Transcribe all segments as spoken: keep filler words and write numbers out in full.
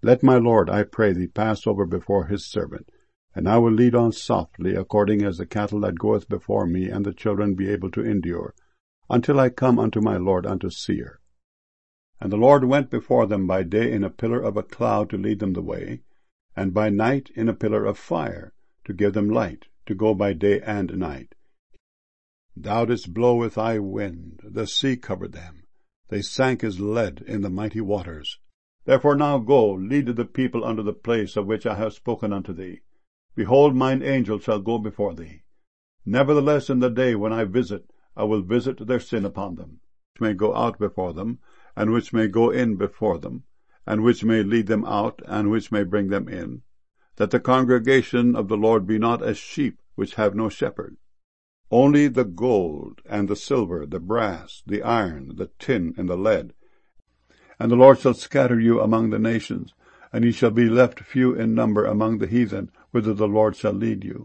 Let my lord, I pray thee, pass over before his servant, and I will lead on softly, according as the cattle that goeth before me, and the children be able to endure, until I come unto my lord unto Seir. And the Lord went before them by day in a pillar of a cloud to lead them the way, and by night in a pillar of fire to give them light, to go by day and night. Thou didst blow with thy wind, the sea covered them, they sank as lead in the mighty waters. Therefore now go, lead the people unto the place of which I have spoken unto thee. Behold, mine angel shall go before thee. Nevertheless in the day when I visit, I will visit their sin upon them, which may go out before them, and which may go in before them, and which may lead them out, and which may bring them in, that the congregation of the Lord be not as sheep which have no shepherd. Only the gold, and the silver, the brass, the iron, the tin, and the lead. And the Lord shall scatter you among the nations, and ye shall be left few in number among the heathen, whither the Lord shall lead you.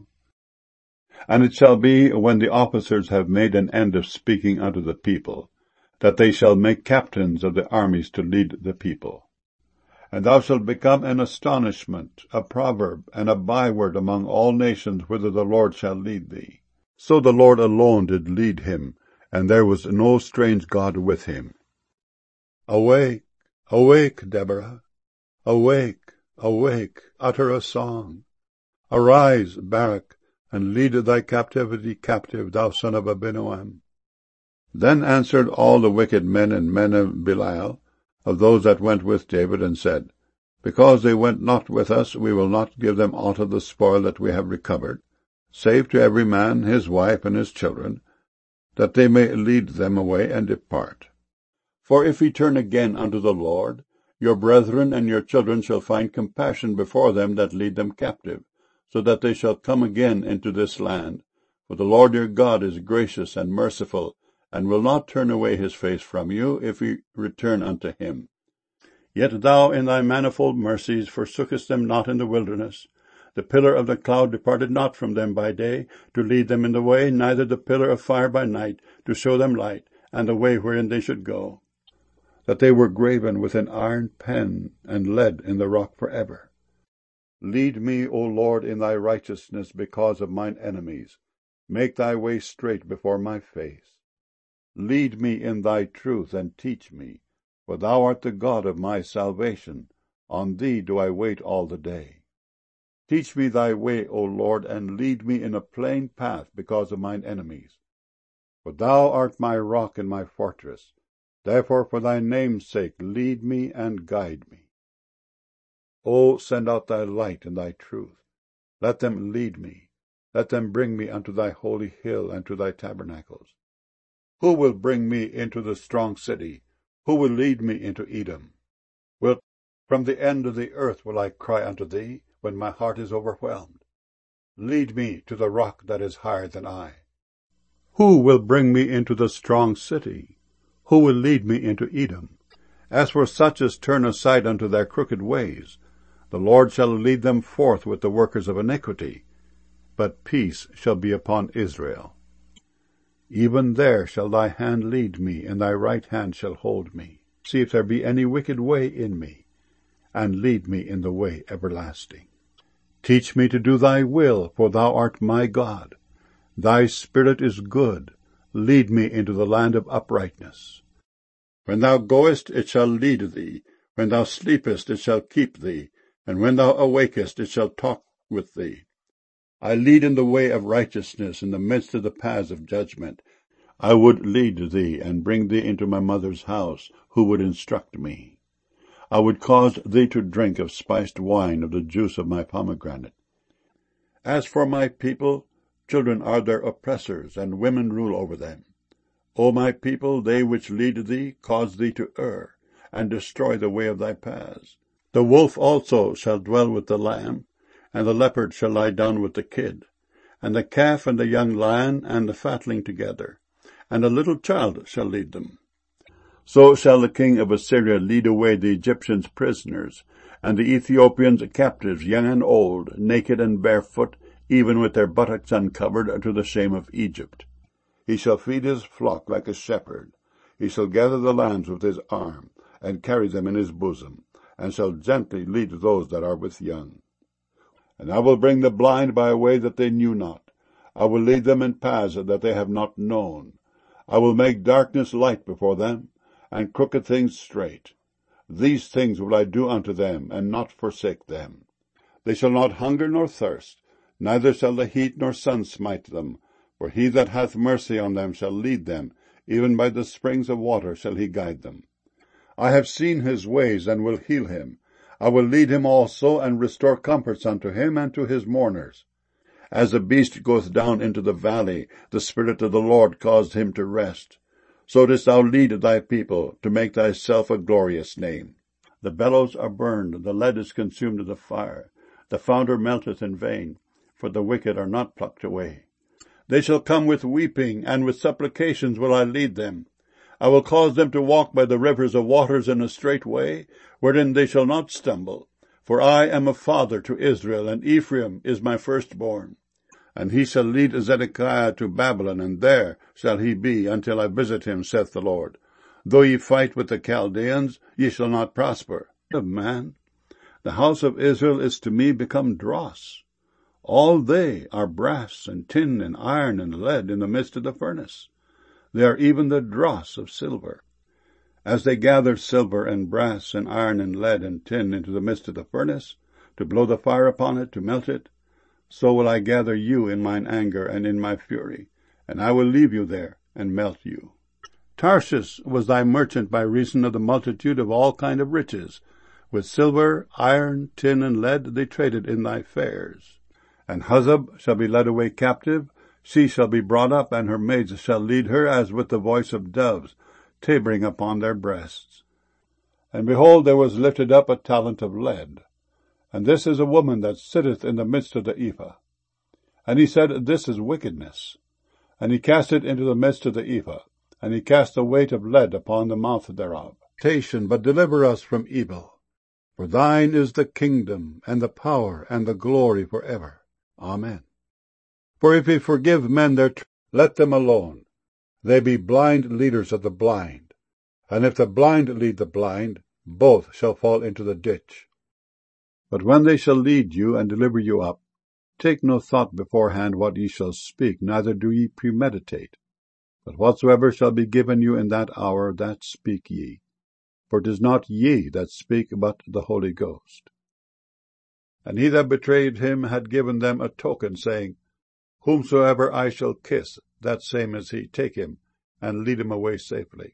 And it shall be, when the officers have made an end of speaking unto the people, that they shall make captains of the armies to lead the people. And thou shalt become an astonishment, a proverb, and a byword among all nations whither the Lord shall lead thee. So the Lord alone did lead him, and there was no strange god with him. Awake, awake, Deborah! Awake, awake, utter a song! Arise, Barak, and lead thy captivity captive, thou son of Abinoam. Then answered all the wicked men and men of Belial, of those that went with David, and said, Because they went not with us, we will not give them aught of the spoil that we have recovered, save to every man his wife and his children, that they may lead them away and depart. For if ye turn again unto the Lord, your brethren and your children shall find compassion before them that lead them captive, so that they shall come again into this land. For the Lord your God is gracious and merciful, and will not turn away his face from you, if ye return unto him. Yet thou in thy manifold mercies forsookest them not in the wilderness. The pillar of the cloud departed not from them by day, to lead them in the way, neither the pillar of fire by night, to show them light, and the way wherein they should go. That they were graven with an iron pen, and lead in the rock for ever. Lead me, O Lord, in thy righteousness because of mine enemies. Make thy way straight before my face. Lead me in thy truth, and teach me, for thou art the God of my salvation. On thee do I wait all the day. Teach me thy way, O Lord, and lead me in a plain path because of mine enemies. For thou art my rock and my fortress. Therefore for thy name's sake lead me and guide me. O send out thy light and thy truth. Let them lead me. Let them bring me unto thy holy hill and to thy tabernacles. Who will bring me into the strong city? Who will lead me into Edom? Wilt, from the end of the earth will I cry unto thee, when my heart is overwhelmed. Lead me to the rock that is higher than I. Who will bring me into the strong city? Who will lead me into Edom? As for such as turn aside unto their crooked ways, the Lord shall lead them forth with the workers of iniquity, but peace shall be upon Israel. Even there shall thy hand lead me, and thy right hand shall hold me. See if there be any wicked way in me, and lead me in the way everlasting. Teach me to do thy will, for thou art my God. Thy spirit is good. Lead me into the land of uprightness. When thou goest, it shall lead thee. When thou sleepest, it shall keep thee. And when thou awakest, it shall talk with thee. I lead in the way of righteousness in the midst of the paths of judgment. I would lead thee and bring thee into my mother's house, who would instruct me. I would cause thee to drink of spiced wine, of the juice of my pomegranate. As for my people, children are their oppressors, and women rule over them. O my people, they which lead thee cause thee to err, and destroy the way of thy paths. The wolf also shall dwell with the lamb, and the leopard shall lie down with the kid, and the calf and the young lion and the fatling together, and a little child shall lead them. So shall the king of Assyria lead away the Egyptians prisoners, and the Ethiopians captives, young and old, naked and barefoot, even with their buttocks uncovered, to the shame of Egypt. He shall feed his flock like a shepherd. He shall gather the lambs with his arm, and carry them in his bosom, and shall gently lead those that are with young. And I will bring the blind by a way that they knew not. I will lead them in paths that they have not known. I will make darkness light before them, and crooked things straight. These things will I do unto them, and not forsake them. They shall not hunger nor thirst, neither shall the heat nor sun smite them. For he that hath mercy on them shall lead them, even by the springs of water shall he guide them. I have seen his ways, and will heal him. I will lead him also, and restore comforts unto him and to his mourners. As a beast goeth down into the valley, the Spirit of the Lord caused him to rest. So didst thou lead thy people, to make thyself a glorious name. The bellows are burned, the lead is consumed of the fire. The founder melteth in vain, for the wicked are not plucked away. They shall come with weeping, and with supplications will I lead them. I will cause them to walk by the rivers of waters in a straight way, wherein they shall not stumble. For I am a father to Israel, and Ephraim is my firstborn. And he shall lead Zedekiah to Babylon, and there shall he be until I visit him, saith the Lord. Though ye fight with the Chaldeans, ye shall not prosper. Of man, the house of Israel is to me become dross. All they are brass and tin and iron and lead in the midst of the furnace. They are even the dross of silver. As they gather silver and brass and iron and lead and tin into the midst of the furnace, to blow the fire upon it, to melt it, so will I gather you in mine anger and in my fury, and I will leave you there and melt you. Tarshish was thy merchant by reason of the multitude of all kind of riches. With silver, iron, tin, and lead they traded in thy fairs. And Huzzab shall be led away captive, she shall be brought up, and her maids shall lead her as with the voice of doves, tabering upon their breasts. And behold, there was lifted up a talent of lead, and this is a woman that sitteth in the midst of the ephah. And he said, This is wickedness. And he cast it into the midst of the ephah, and he cast the weight of lead upon the mouth thereof. But deliver us from evil. For thine is the kingdom, and the power, and the glory for ever. Amen. For if we forgive men their tr- let them alone. They be blind leaders of the blind. And if the blind lead the blind, both shall fall into the ditch. But when they shall lead you and deliver you up, take no thought beforehand what ye shall speak, neither do ye premeditate. But whatsoever shall be given you in that hour, that speak ye. For it is not ye that speak, but the Holy Ghost. And he that betrayed him had given them a token, saying, Whomsoever I shall kiss, that same is he. Take him, and lead him away safely.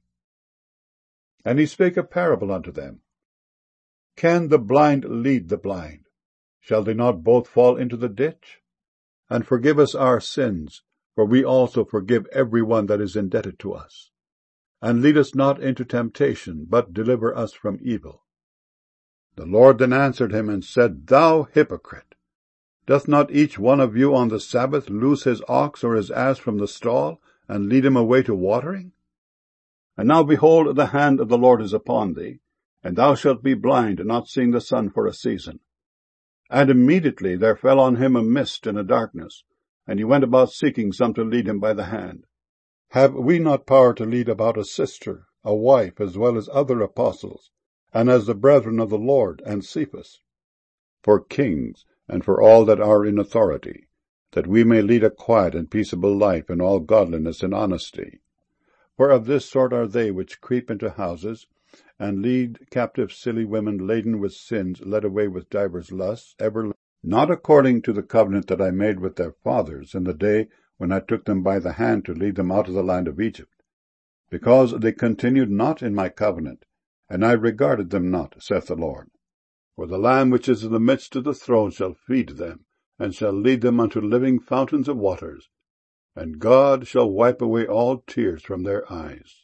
And he spake a parable unto them. Can the blind lead the blind? Shall they not both fall into the ditch? And forgive us our sins, for we also forgive every one that is indebted to us. And lead us not into temptation, but deliver us from evil. The Lord then answered him and said, Thou hypocrite! Doth not each one of you on the Sabbath loose his ox or his ass from the stall, and lead him away to watering? And now behold, the hand of the Lord is upon thee, and thou shalt be blind, not seeing the sun for a season. And immediately there fell on him a mist and a darkness, and he went about seeking some to lead him by the hand. Have we not power to lead about a sister, a wife, as well as other apostles, and as the brethren of the Lord and Cephas? For kings, and for all that are in authority, that we may lead a quiet and peaceable life in all godliness and honesty. For of this sort are they which creep into houses, and lead captive silly women laden with sins, led away with divers lusts, ever not according to the covenant that I made with their fathers in the day when I took them by the hand to lead them out of the land of Egypt, because they continued not in my covenant, and I regarded them not, saith the Lord. For the Lamb which is in the midst of the throne shall feed them, and shall lead them unto living fountains of waters, and God shall wipe away all tears from their eyes.